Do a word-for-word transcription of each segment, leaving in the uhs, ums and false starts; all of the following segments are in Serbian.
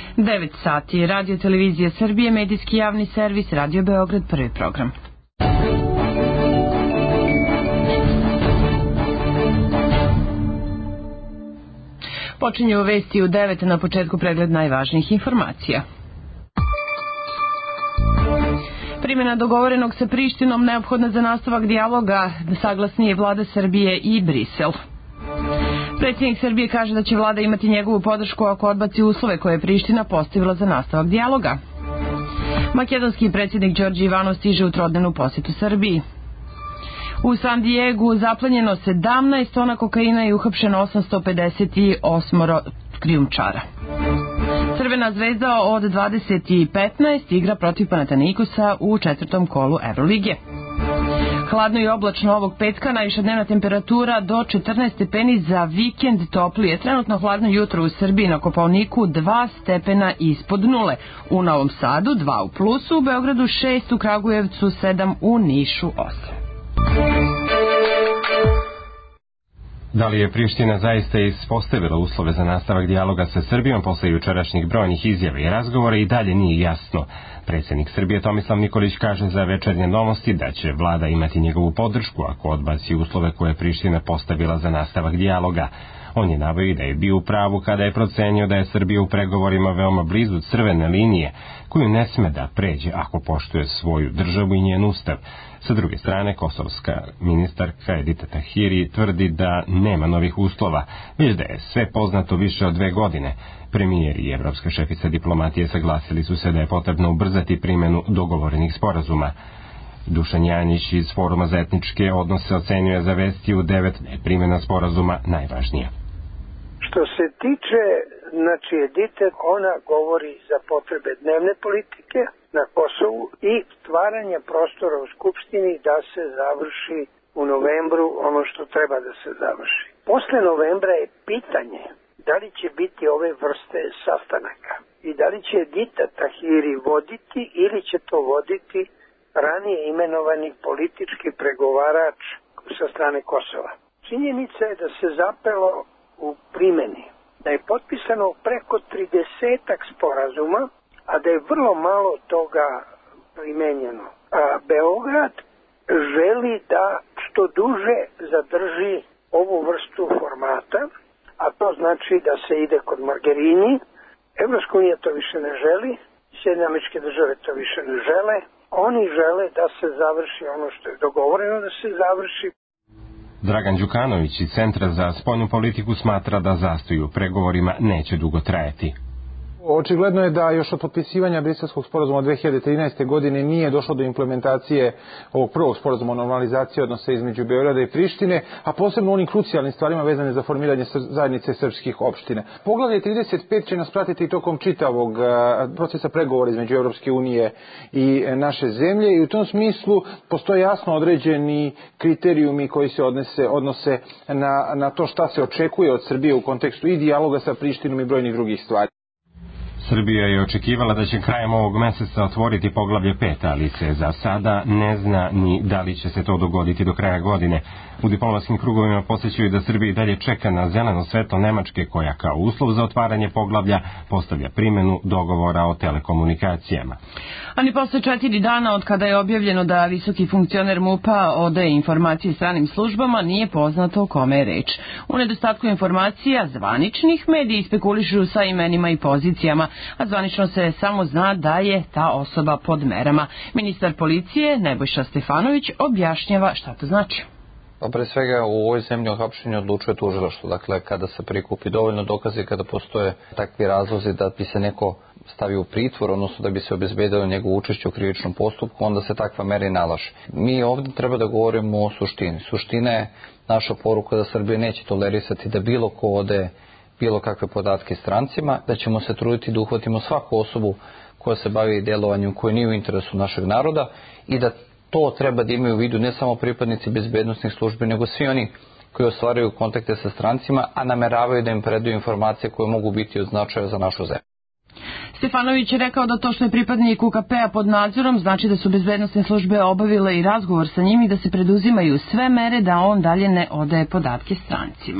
devet sati. Radio Televizija Srbije, medijski javni servis, Radio Beograd, prvi program. Počinju vesti u devet, na početku pregled najvažnijih informacija. Primjena dogovorenog sa Prištinom neophodna za nastavak dijaloga, saglasni je vlada Srbije i Brisel. Predsjednik Srbije kaže da će vlada imati njegovu podršku ako odbaci uslove koje je Priština postavila za nastavak dijaloga. Makedonski predsjednik Đorđe Ivanov stiže u trodnevnu posjetu Srbiji. U San Diegu zaplenjeno sedamnaest tona kokaina i uhapšeno osamsto pedeset osam krijumčara. Crvena zvezda od dvadeset petnaest igra protiv Panathinaikosa u četvrtom kolu Evrolige. Hladno i oblačno ovog petka, najviša dnevna temperatura do četrnaest stepeni, za vikend toplije. Trenutno hladno jutro u Srbiji, na Kopaoniku dva stepena ispod nule. U Novom Sadu dva u plusu, u Beogradu šest, u Kragujevcu sedam, u Nišu osam. Da li je Priština zaista ispostavila uslove za nastavak dijaloga sa Srbijom posle jučerašnjih brojnih izjava i razgovora i dalje nije jasno. Predsjednik Srbije Tomislav Nikolić kaže za Večernje novosti da će vlada imati njegovu podršku ako odbaci uslove koje je Priština postavila za nastavak dijaloga. On je naveo da je bio u pravu kada je procenio da je Srbija u pregovorima veoma blizu crvene linije, koju ne sme da pređe ako poštuje svoju državu i njen ustav. Sa druge strane, kosovska ministarka Edita Tahiri tvrdi da nema novih uslova, već da je sve poznato više od dve godine. Premijer i evropska šefica diplomatije saglasili su se da je potrebno ubrzati primjenu dogovorenih sporazuma. Dušan Janjić iz Foruma za etničke odnose ocenjuje za vesti u devet da je primjena sporazuma najvažnija. Što se tiče, znači, Edite, ona govori za potrebe dnevne politike na Kosovu i stvaranje prostora u Skupštini da se završi u novembru ono što treba da se završi. Posle novembra je pitanje da li će biti ove vrste sastanaka i da li će Edita Tahiri voditi ili će to voditi ranije imenovani politički pregovarač sa strane Kosova. Činjenica je da se zapelo u primjeni, da je potpisano preko tridesetak sporazuma, a da je vrlo malo toga primenjeno. A Beograd želi da što duže zadrži ovu vrstu formata, a to znači da se ide kod Margerini. Evropska unija to više ne želi, Sjedinjene Američke Države to više ne žele. Oni žele da se završi ono što je dogovoreno da se završi. Dragan Đukanović iz Centra za spoljnu politiku smatra da zastoj u pregovorima neće dugo trajati. Očigledno je da još od potpisivanja Briselskog sporazuma od dve hiljade trinaeste. godine nije došlo do implementacije ovog prvog sporazuma o normalizaciji odnosa između Beograda i Prištine, a posebno u onim krucijalnim stvarima vezane za formiranje zajednice srpskih opština. Poglavlje trideset pet će nas pratiti tokom čitavog procesa pregovora između Evropske unije i naše zemlje i u tom smislu postoje jasno određeni kriterijumi koji se odnose, odnose na, na to šta se očekuje od Srbije u kontekstu i dijaloga sa Prištinom i brojnih drugih stvari. Srbija je očekivala da će krajem ovog meseca otvoriti poglavlje pet, ali se za sada ne zna ni da li će se to dogoditi do kraja godine. U diplomatskim krugovima podsjećaju da Srbija dalje čeka na zeleno svetlo Nemačke, koja kao uslov za otvaranje poglavlja postavlja primjenu dogovora o telekomunikacijama. Ani posle četiri dana od kada je objavljeno da visoki funkcioner MUP-a odaje informacije stranim službama, nije poznato o kome je reč. U nedostatku informacija zvaničnih mediji spekulišu sa imenima i pozicijama, a zvanično se samo zna da je ta osoba pod merama. Ministar policije Nebojša Stefanović objašnjava šta to znači. Pre svega u ovoj zemlji o hapšenju odlučuje tužilaštvo. Dakle, kada se prikupi dovoljno dokaze i kada postoje takvi razlozi da bi se neko stavio u pritvor, odnosno da bi se obezbedilo njegovo učešće u krivičnom postupku, onda se takva mera i nalaže. Mi ovdje treba da govorimo o suštini. Suština je naša poruka da Srbija neće tolerisati da bilo ko ode bilo kakve podatke strancima, da ćemo se truditi da uhvatimo svaku osobu koja se bavi djelovanjem koje nije u interesu našeg naroda i da to treba da imaju u vidu ne samo pripadnici bezbednosnih službi, nego svi oni koji ostvaraju kontakte sa strancima, a nameravaju da im predaju informacije koje mogu biti od značaja za našu zemlju. Stefanović je rekao da to što je pripadnik U K P-a pod nadzorom znači da su bezbednosne službe obavile i razgovor sa njim i da se preduzimaju sve mere da on dalje ne odaje podatke strancima.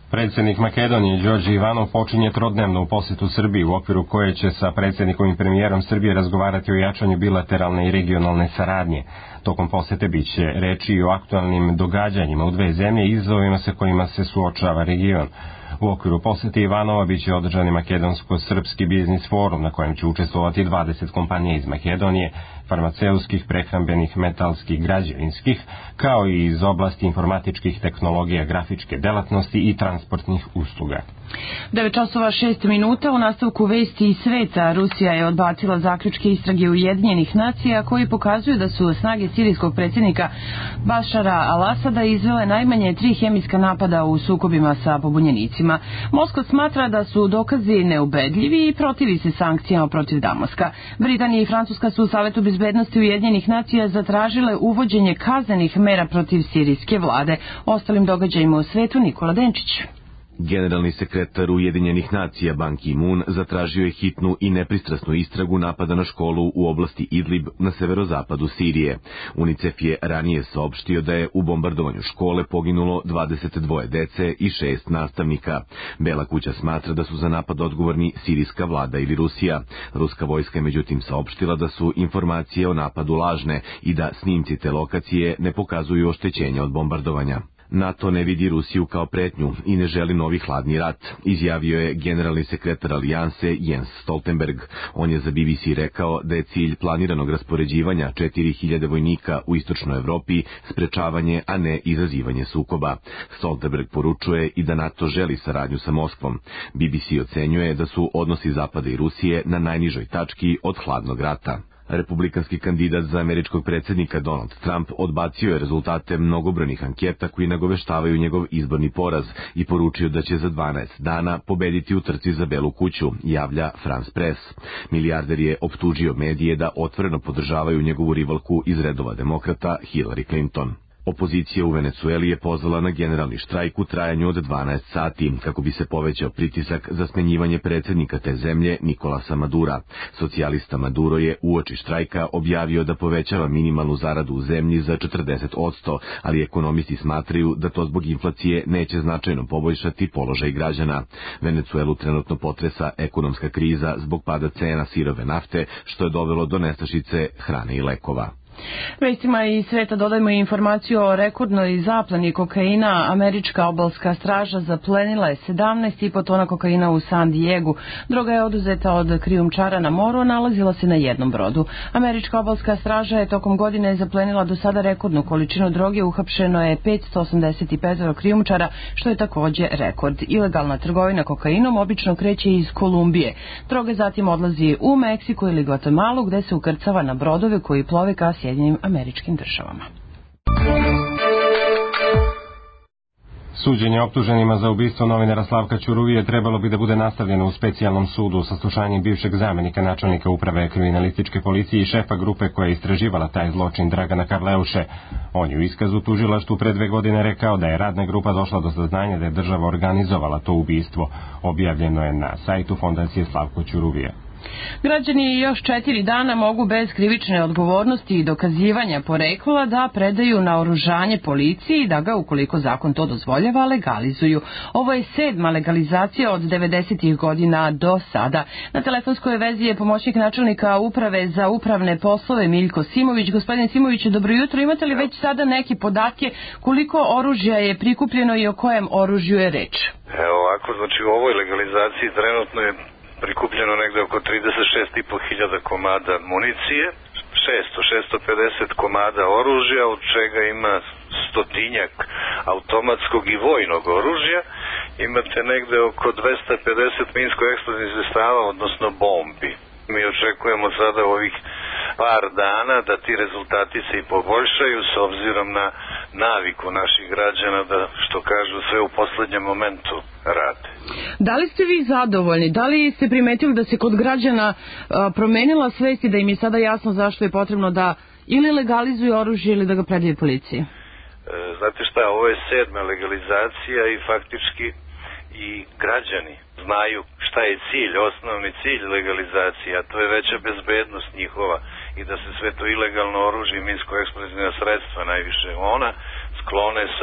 Predsjednik Makedonije Đorđe Ivanov počinje trodnevnu posetu Srbiji u okviru koje će sa predsjednikom i premijerom Srbije razgovarati o jačanju bilateralne i regionalne saradnje. Tokom posete biće reči i o aktualnim događanjima u dve zemlje i izazovima sa kojima se suočava region. U okviru posete Ivanova biće održani Makedonsko-srpski biznis forum na kojem će učestvovati dvadeset kompanija iz Makedonije, farmaceutskih, prehrambenih, metalskih, građevinskih, kao i iz oblasti informatičkih tehnologija, grafičke delatnosti i transportnih usluga. devet časova šest minuta u nastavku vesti iz sveta. Rusija je odbacila zaključke istrage Ujedinjenih nacija koji pokazuju da su snage sirijskog predsjednika Bašara al-Asada izvele najmanje tri hemijska napada u sukobima sa pobunjenicima. Moskva smatra da su dokazi neubedljivi i protivi se sankcijama protiv Damaska. Britanija i Francuska su u Savetu bezbednosti Ujedinjenih nacija zatražile uvođenje kaznenih mera protiv sirijske vlade. Ostalim događajima u svetu Nikola Denčić. Generalni sekretar Ujedinjenih nacija Ban Ki-moon zatražio je hitnu i nepristrasnu istragu napada na školu u oblasti Idlib na severozapadu Sirije. UNICEF je ranije saopštio da je u bombardovanju škole poginulo dvadeset dvoje dece i šest nastavnika. Bela kuća smatra da su za napad odgovorni sirijska vlada ili Rusija. Ruska vojska je međutim saopštila da su informacije o napadu lažne i da snimci te lokacije ne pokazuju oštećenja od bombardovanja. NATO ne vidi Rusiju kao pretnju i ne želi novi hladni rat, izjavio je generalni sekretar alijanse Jens Stoltenberg. On je za B B C rekao da je cilj planiranog raspoređivanja četiri hiljade vojnika u istočnoj Evropi sprečavanje, a ne izazivanje sukoba. Stoltenberg poručuje i da NATO želi saradnju sa Moskvom. B B C ocenjuje da su odnosi Zapada i Rusije na najnižoj tački od hladnog rata. Republikanski kandidat za američkog predsjednika Donald Trump odbacio je rezultate mnogobrojnih anketa koji nagoveštavaju njegov izborni poraz i poručio da će za dvanaest dana pobediti u trci za Belu kuću, javlja France Press. Milijarder je optužio medije da otvoreno podržavaju njegovu rivalku iz redova demokrata Hillary Clinton. Opozicija u Venecueli je pozvala na generalni štrajk u trajanju od dvanaest sati, kako bi se povećao pritisak za smenjivanje predsjednika te zemlje Nikolasa Madura. Socijalista Maduro je uoči štrajka objavio da povećava minimalnu zaradu u zemlji za četrdeset posto, ali ekonomisti smatraju da to zbog inflacije neće značajno poboljšati položaj građana. Venecuelu trenutno potresa ekonomska kriza zbog pada cena sirove nafte, što je dovelo do nestašice hrane i lekova. Vestima iz sveta dodajemo informaciju o rekordnoj zapleni kokaina. Američka obalska straža zaplenila je sedamnaest i po tona kokaina u San Diegu. Droga je oduzeta od krijumčara na moru, nalazila se na jednom brodu. Američka obalska straža je tokom godine zaplenila do sada rekordnu količinu droge, uhapšeno je petsto osamdeset pet krijumčara, što je takođe rekord. Ilegalna trgovina kokainom obično kreće iz Kolumbije. Droga zatim odlazi u Meksiku ili Guatemalu, gde se ukrcava na brodove koji plove ka Sjedinjenim Američkim Državama. Suđenje optuženima za ubistvo novinara Slavka Ćuruvije trebalo bi da bude nastavljeno u specijalnom sudu. Saslušanje bivšeg zamenika načelnika uprave kriminalističke policije i šefa grupe koja je istraživala taj zločin Dragana Karleuše. On je u iskazu tužilaštvu pre dve godine rekao da je radna grupa došla do saznanja da je država organizovala to ubistvo. Objavljeno je na sajtu Fondacije Slavko Ćuruvije. Građani još četiri dana mogu bez krivične odgovornosti i dokazivanja porekla da predaju naoružanje policiji i da ga, ukoliko zakon to dozvoljava, legalizuju. Ovo je sedma legalizacija od devedesetih godina do sada. Na telefonskoj vezi je pomoćnik načelnika uprave za upravne poslove Miljko Simović. Gospodine Simović, dobro jutro. Imate li već sada neke podatke koliko oružja je prikupljeno i o kojem oružju je reč? Evo ovako, znači u ovoj legalizaciji trenutno je prikupljeno negde oko trideset šest i po hiljada komada municije, šesto, šesto pedeset komada oružja, od čega ima stotinjak automatskog i vojnog oružja. Imate negde oko dvesta pedeset minsko-eksplozivnih sredstava, odnosno bombi. Mi očekujemo sada ovih par dana da ti rezultati se i poboljšaju s obzirom na naviku naših građana da, što kažu, sve u poslednjem momentu rade. Da li ste vi zadovoljni? Da li ste primetili da se kod građana a, promenila svest i da im je sada jasno zašto je potrebno da ili legalizuju oružje ili da ga predaju policiji? E, znate šta, ovo je sedma legalizacija i faktički i građani znaju šta je cilj, osnovni cilj legalizacije, a to je veća bezbednost njihova i da se sve to ilegalno oružje i minsko-eksplozivna sredstva, najviše ona, sklone sa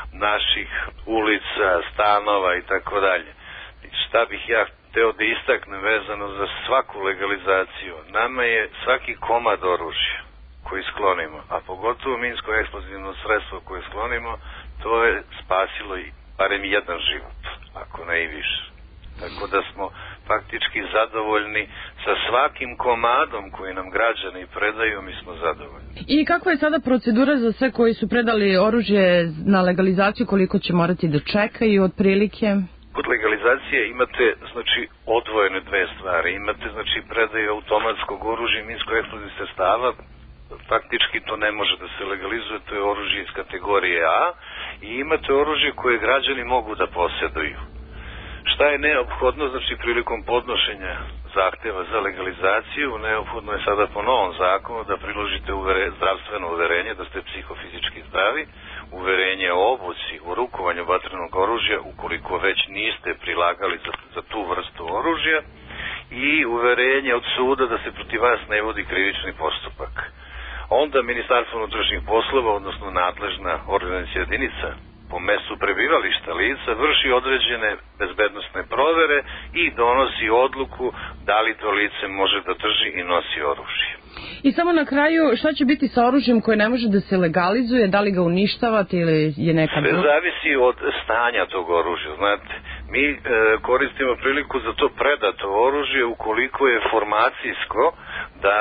naših ulica, stanova i tako dalje. Šta bih ja hteo da istaknem vezano za svaku legalizaciju? Nama je svaki komad oružja koji sklonimo, a pogotovo minsko-eksplozivno sredstvo koje sklonimo, to je spasilo i barem jedan život, ako ne i više. Tako da smo faktički zadovoljni sa svakim komadom koji nam građani predaju, mi smo zadovoljni. I kakva je sada procedura za sve koji su predali oružje na legalizaciju, koliko će morati da čekaju otprilike? Kod legalizacije imate, znači, odvojene dve stvari. Imate, znači, predaju automatskog oružja i minsko-eksplozivnih sredstava. Faktički to ne može da se legalizuje, to je oružje iz kategorije A. I imate oružje koje građani mogu da posjeduju. Šta je neophodno, znači, prilikom podnošenja zahteva za legalizaciju, neophodno je sada po novom zakonu da priložite uvere, zdravstveno uverenje da ste psihofizički zdravi, uverenje o obuci, u rukovanju vatrenog oružja, ukoliko već niste prilagali za, za tu vrstu oružja, i uverenje od suda da se protiv vas ne vodi krivični postupak. Onda Ministarstvo unutrašnjih poslova, odnosno nadležna organizacija jedinica po mestu prebivališta lica, vrši određene bezbednosne provere i donosi odluku da li to lice može da drži i nosi oružje. I samo na kraju, šta će biti sa oružjem koje ne može da se legalizuje, da li ga uništavate ili je neka... Sve zavisi od stanja tog oružja, znate. Mi e, koristimo priliku za to predato oružje ukoliko je formacijsko, da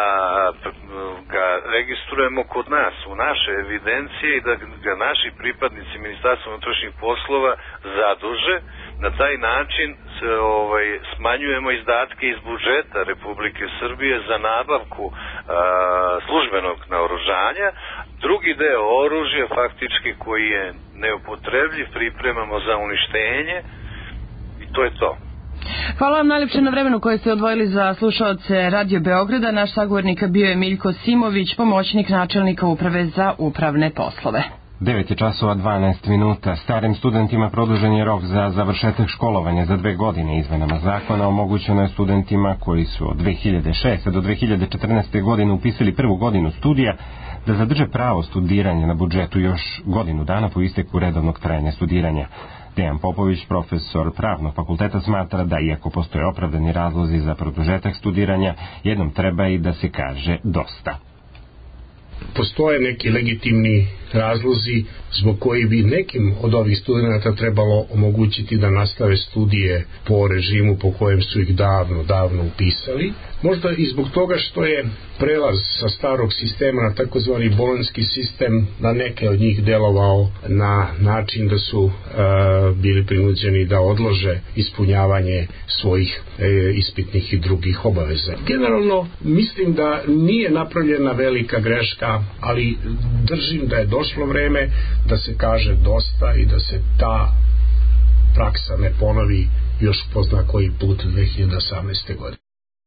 ga registrujemo kod nas, u naše evidencije, i da ga naši pripadnici Ministarstva unutrašnjih poslova zaduže. Na taj način se, ovaj, smanjujemo izdatke iz budžeta Republike Srbije za nabavku a, službenog naoružanja. Drugi deo oružja, faktički koji je neupotrebljiv, pripremamo za uništenje i to je to. Hvala vam najlepše na vremenu koje ste odvojili za slušaoce Radio Beograda. Naš sagovornik bio je Miljko Simović, pomoćnik načelnika Uprave za upravne poslove. devet je časova dvanaest minuta. Starim studentima produžen je rok za završetak školovanja za dve godine. Izmenama zakona omogućeno je studentima koji su od dve hiljade šeste do dve hiljade četrnaeste. godine upisali prvu godinu studija da zadrže pravo studiranja na budžetu još godinu dana po isteku redovnog trajanja studiranja. Dejan Popović, profesor Pravnog fakulteta, smatra da iako postoje opravdani razlozi za produžetak studiranja, jednom treba i da se kaže dosta. Postoje neki legitimni razlozi zbog koji bi nekim od ovih studenata trebalo omogućiti da nastave studije po režimu po kojem su ih davno, davno upisali. Možda i zbog toga što je prelaz sa starog sistema na takozvani bolonjski sistem na neke od njih delovao na način da su e, bili prinuđeni da odlože ispunjavanje svojih e, ispitnih i drugih obaveza. Generalno mislim da nije napravljena velika greška, ali držim da je došlo vreme da se kaže dosta i da se ta praksa ne ponovi još po zna koji put dve hiljade osamnaeste. godine.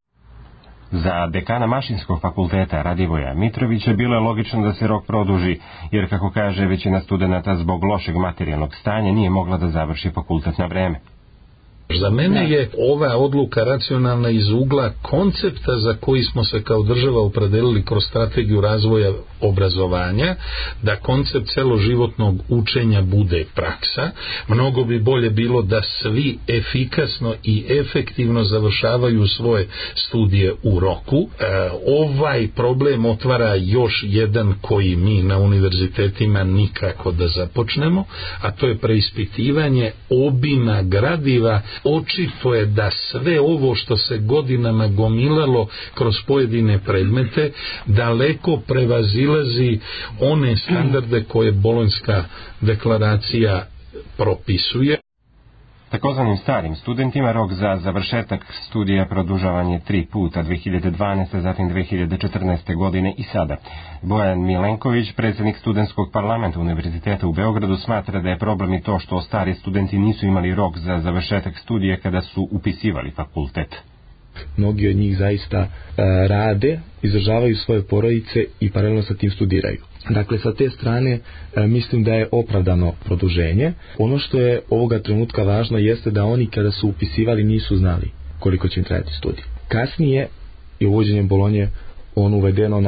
Za dekana Mašinskog fakulteta Radivoja Mitrovića bilo je logično da se rok produži, jer kako kaže većina studenata zbog lošeg materijalnog stanja nije mogla da završi fakultet na vreme. Za mene je ova odluka racionalna iz ugla koncepta za koji smo se kao država opredelili kroz strategiju razvoja obrazovanja, da koncept celoživotnog učenja bude praksa. Mnogo bi bolje bilo da svi efikasno i efektivno završavaju svoje studije u roku. E, ovaj problem otvara još jedan koji mi na univerzitetima nikako da započnemo, a to je preispitivanje obima gradiva. Očito je da sve ovo što se godinama gomilalo kroz pojedine predmete daleko prevazilazi one standarde koje Bolonjska deklaracija propisuje. Takozvanim starim studentima rok za završetak studija produžavan je tri puta, dve hiljade dvanaeste. zatim dve hiljade četrnaeste. godine i sada. Bojan Milenković, predsjednik studentskog parlamenta Univerziteta u Beogradu, smatra da je problem i to što stari studenti nisu imali rok za završetak studija kada su upisivali fakultet. Mnogi od njih zaista e, rade, izdržavaju svoje porodice i paralelno sa tim studiraju. Dakle, sa te strane e, mislim da je opravdano produženje. Ono što je ovoga trenutka važno jeste da oni kada su upisivali nisu znali koliko će im trajati studij. Kasnije je uvođenjem Bolonje on uvedeno na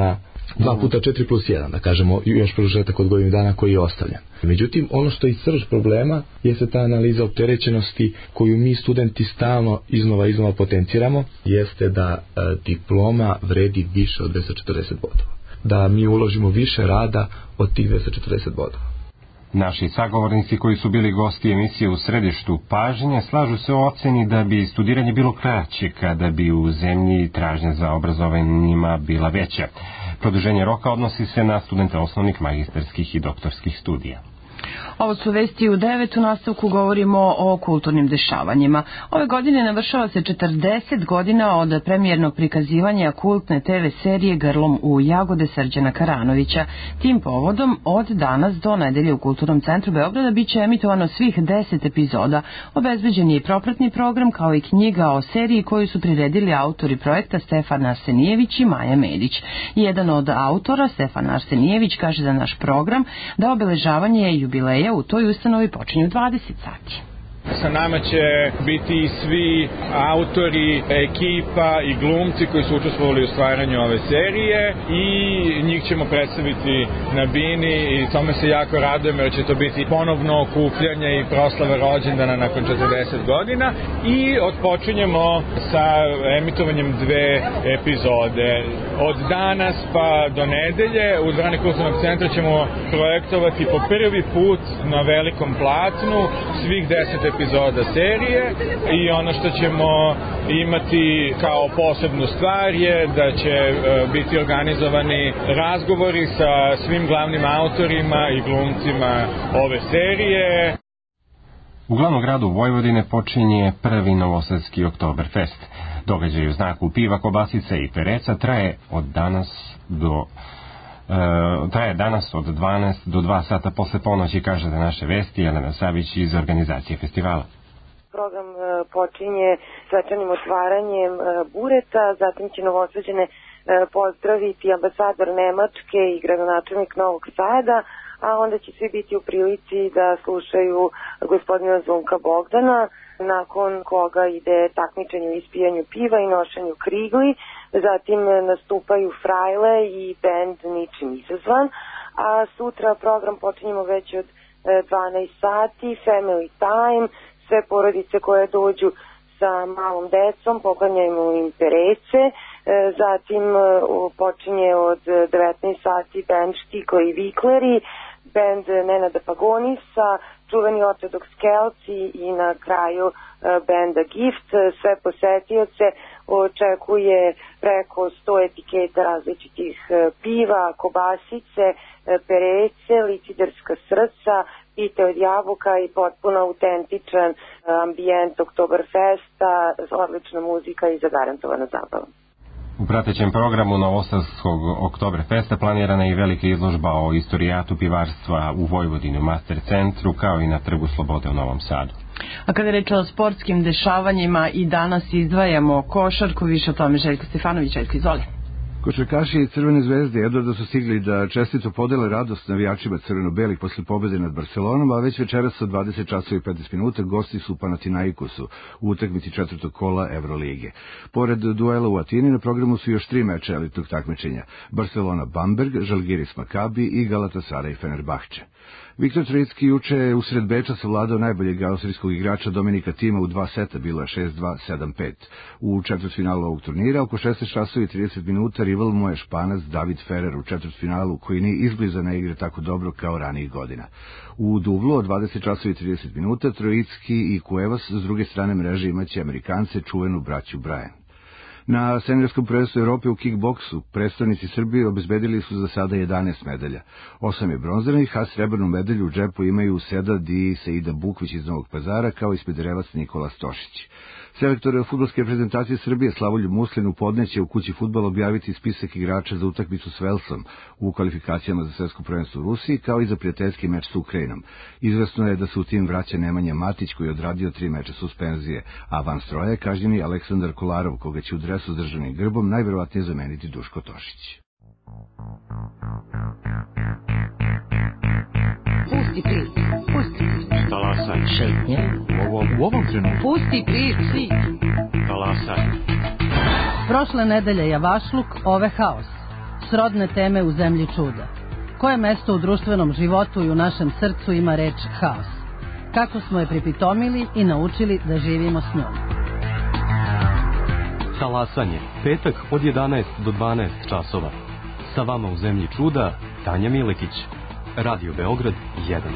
dva puta četiri plus jedan, da kažemo, još produžetak od godinu dana koji je ostavljen. Međutim, ono što je srž problema jeste ta analiza opterećenosti koju mi studenti stalno iznova iznova potenciramo, jeste da e, diploma vredi više od dvesta četrdeset bodova. Da mi uložimo više rada od tih dvesta četrdeset bodova. Naši sagovornici koji su bili gosti emisije U središtu pažnje slažu se o oceni da bi studiranje bilo kraće kada bi u zemlji tražnja za obrazovanjima bila veća. Produženje roka odnosi se na studente osnovnih, magistarskih i doktorskih studija. Ovo su vesti u devet, u nastavku govorimo o kulturnim dešavanjima. Ove godine navršava se četrdeset godina od premijernog prikazivanja kultne te ve serije Grlom u jagode Srđana Karanovića. Tim povodom od danas do nedelje u Kulturnom centru Beograda biće emitovano svih deset epizoda. Obezbeđen je i propratni program kao i knjiga o seriji koju su priredili autori projekta Stefan Arsenijević i Maja Medić. Jedan od autora, Stefan Arsenijević, kaže za naš program da obeležavanje jubileja u toj ustanovi počinju dvadeset sati. Sa nama će biti svi autori, ekipa i glumci koji su učestvovali u stvaranju ove serije i njih ćemo predstaviti na bini i tome se jako radujem jer će to biti ponovno okupljanje i proslava rođendana nakon četrdeset godina i otpočinjemo sa emitovanjem dve epizode. Od danas pa do nedelje u dvorani Kulturnog centra ćemo projektovati po prvi put na velikom platnu svih deset epizoda serije i ono što ćemo imati kao posebnu stvar je da će biti organizovani razgovori sa svim glavnim autorima i glumcima ove serije. U glavnom gradu Vojvodine počinje prvi novosadski Oktoberfest. Događaj u znaku piva, kobasice i pereca traje od danas do Uh, traje danas od dvanaest do dva sata posle ponoći, kaže za naše vesti Jelena Savić iz organizacije festivala. Program uh, počinje svečanim otvaranjem uh, bureta, zatim će Novosađane uh, pozdraviti ambasador Nemačke i gradonačelnik Novog Sada, a onda će svi biti u prilici da slušaju gospodina Zvonka Bogdana, nakon koga ide takmičenje u ispijanju piva i nošenju krigli. Zatim nastupaju Frajle i bend Ničim izazvan, a sutra program počinjemo već od dvanaest sati, Family Time, sve porodice koje dođu sa malom decom, poklanjaju im perece, zatim počinje od devetnaest sati bend Štikla i Vikleri, bend Nenada Pagonisa, čuveni Ortodoks Kelci i na kraju benda Gift. Sve posetioce očekuje preko sto etiketa različitih piva, kobasice, perece, liciderska srca, pite od jabuka i potpuno autentičan ambijent Oktoberfesta, odlična muzika i zagarantovana zabava. U pratećem programu Novosadskog Oktoberfesta planirana je i velika izložba o istorijatu pivarstva u Vojvodini u Master centru, kao i na Trgu Slobode u Novom Sadu. A kada reč o sportskim dešavanjima i danas izdvajamo košarku, više o tome Željko Stefanović. Željko, izvoli. Košarkaši Crvene zvezde jedva da su stigli da čestito podele radost navijačima crveno-belih posle pobede nad Barcelonom, a već večeras od dvadeset časova i petnaest minuta gosti su u Panathinaikosu u utakmici četvrtog kola Evrolige. Pored duela u Atini na programu su još tri meča elitnog takmičenja: Barcelona-Bamberg, Žalgiris-Makabi i Galatasaray-Fenerbahče. Viktor Trojicki juče je usred Beča savladao najboljeg austrijskog igrača Dominika Tima u dva seta, bilo je šest dva, sedam pet. U četvrtfinalu ovog turnira oko šesnaest časova i trideset minuta rival mu je Španac David Ferrer u četvrtfinalu, koji ni izbliza ne igra tako dobro kao ranijih godina. U dublu od dvadeset časova i trideset minuta Trojicki i Cuevas s druge strane mreže imaće Amerikance, čuvenu braću Bryan. Na seniorskom prvenstvu Evrope u kickboksu predstavnici Srbije obezbedili su za sada jedanaest medalja. Osam je bronziranih, a srebrnu medalju u džepu imaju Sedad i Seida Bukvić iz Novog Pazara, kao i smederevac Nikola Stošić. Selektor fudbalske reprezentacije Srbije Slavoljub Muslin u podne će u kući fudbala objaviti spisak igrača za utakmicu s Velsom u kvalifikacijama za svetsko prvenstvo u Rusiji, kao i za prijateljski meč s Ukrajinom. Izvesno je da se u tim vraća Nemanja Matić, koji je odradio tri meča suspenzije, a van stroja je kažnjeni Aleksandar Kolarov, koga će u dresu s državnim grbom najverovatnije zameniti Duško Tošić. Pusti prič, pusti. Talasaj. Šetnje. U ovom, u ovom trenutku. Pusti prič. Talasaj. Prošle nedelje Javašluk, ove haos. srodne teme u zemlji čuda. Koje mesto u društvenom životu i u našem srcu ima reč haos? Kako smo je pripitomili i naučili da živimo s njom? Talasanje, petak od jedanaest do dvanaest časova. Sa vama u zemlji čuda, Tanja Milekić. Radio Beograd jedan.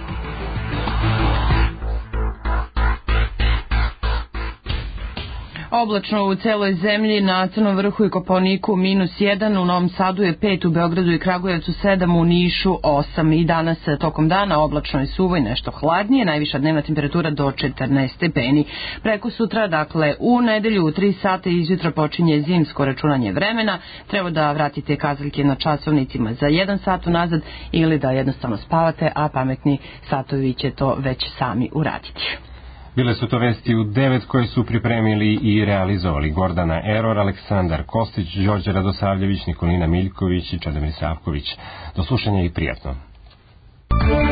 Oblačno u celoj zemlji, na Crnom vrhu i Kopaoniku minus jedan, u Novom Sadu je pet, u Beogradu i Kragujevcu sedam, u Nišu osam. I danas tokom dana oblačno i suvo i nešto hladnije, najviša dnevna temperatura do četrnaest stepeni. Preko sutra, dakle u nedelju u tri sata izjutra počinje zimsko računanje vremena. Treba da vratite kazaljke na časovnicima za jedan sat unazad ili da jednostavno spavate, a pametni satovi će to već sami uraditi. Bile su to vesti u devet koje su pripremili i realizovali Gordana Eror, Aleksandar Kostić, Đorđe Radosavljević, Nikolina Miljković i Čedomir Savković. Do slušanja i prijatno.